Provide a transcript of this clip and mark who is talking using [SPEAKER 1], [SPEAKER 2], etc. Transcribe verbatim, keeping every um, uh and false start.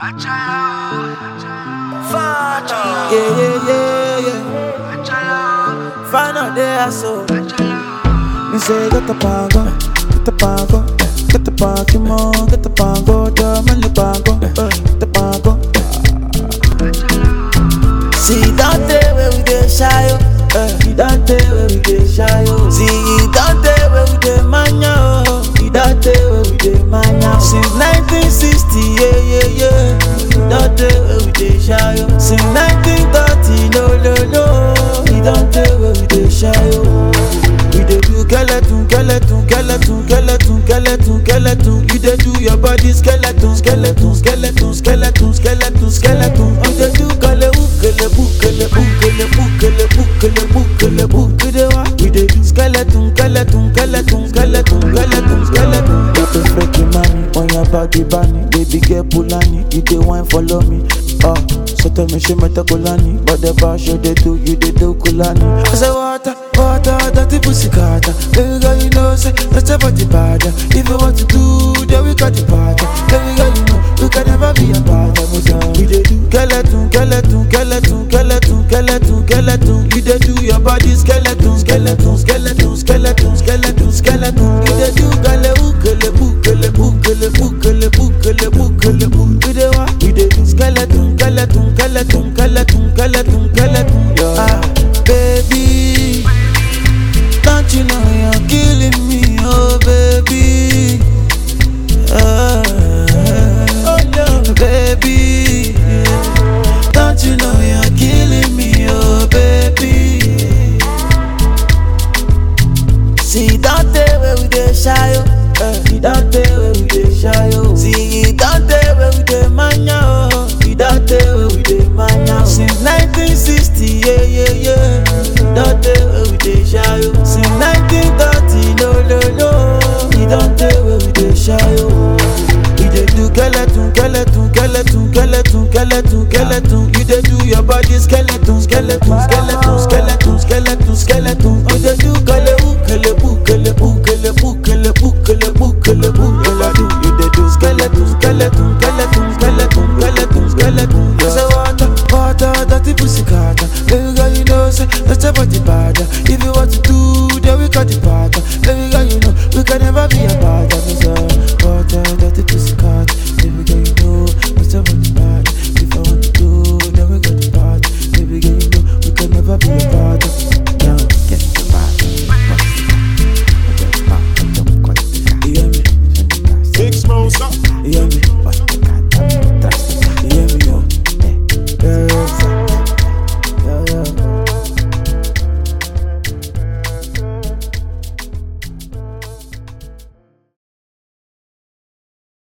[SPEAKER 1] Yeah, yeah, yeah, yeah. Find out there, so. Me say, get the pango, get the pango, get the Pokemon, get the pango, the money pango, get the pango. See, don't tell where we get shy, oh. You don't tell where we get shy, oh. See, you don't tell where we get mania, oh. You don't tell where we get mania. Since nineteen sixty, yeah, yeah, yeah. You don't tell where we get shy, oh. Since nineteen thirty, no, no, no. You don't tell where we get shy, oh. We dey do skeleton, skeleton, skeleton, skeleton, skeleton, skeleton. You dey do your body skeleton, skeleton, skeleton, skeleton, skeleton, skeleton. You dey do kale ukele bukele bukele bukele bukele bukele bukele wa. We dey do skeleton, skeleton, skeleton, skeleton, skeleton, skeleton. You dey freaking money on your body, bunny. Baby girl Pulani, you dey wine follow me. Oh, so tell me she met a Kulani, but the bar show they do, you they do Kulani. I say water, water, dirty pussy carter. Baby girl, you know, say that's a body bad. If you want to do, then we got the party. Baby girl, you know, you can never be a part of us. We they do skeleton, skeleton, skeleton, skeleton, skeleton, skeleton. You they do your body skeleton, skeleton, skeleton, skeleton, skeleton, skeleton. You they do gale ukele bukele bukele bukele bukele bukele bukele. We they wa, we they do skeleton. Skeleton, skeleton, skeleton, skeleton, skeleton, yeah. Ah, baby, don't you know you're killing me, oh baby. Ah, oh no, baby, don't you know you're killing me, oh baby. See, don't tell where we dey shy, oh. Uh, don't tell where we dey shy, oh. See, don't tell where we dey mania, oh. Don't tell where we dey mania. Since nineteen sixty, yeah, yeah, yeah. Don't tell where we dey shy, oh. Since nineteen thirty, no, no, no. You don't tell where we dey shy, oh. We dey do skeleton, skeleton, skeleton, skeleton, skeleton, skeleton. You dey do your body skeleton, skeleton, skeleton, skeleton, skeleton, skeleton. You dey do kale ukele bukele bukele bukele bukele bukele bukele do. You dey do skeleton, skeleton, skeleton, skeleton, skeleton, skeleton. I say water, water, dirty pussy carter. Baby girl, you know, say that's a body.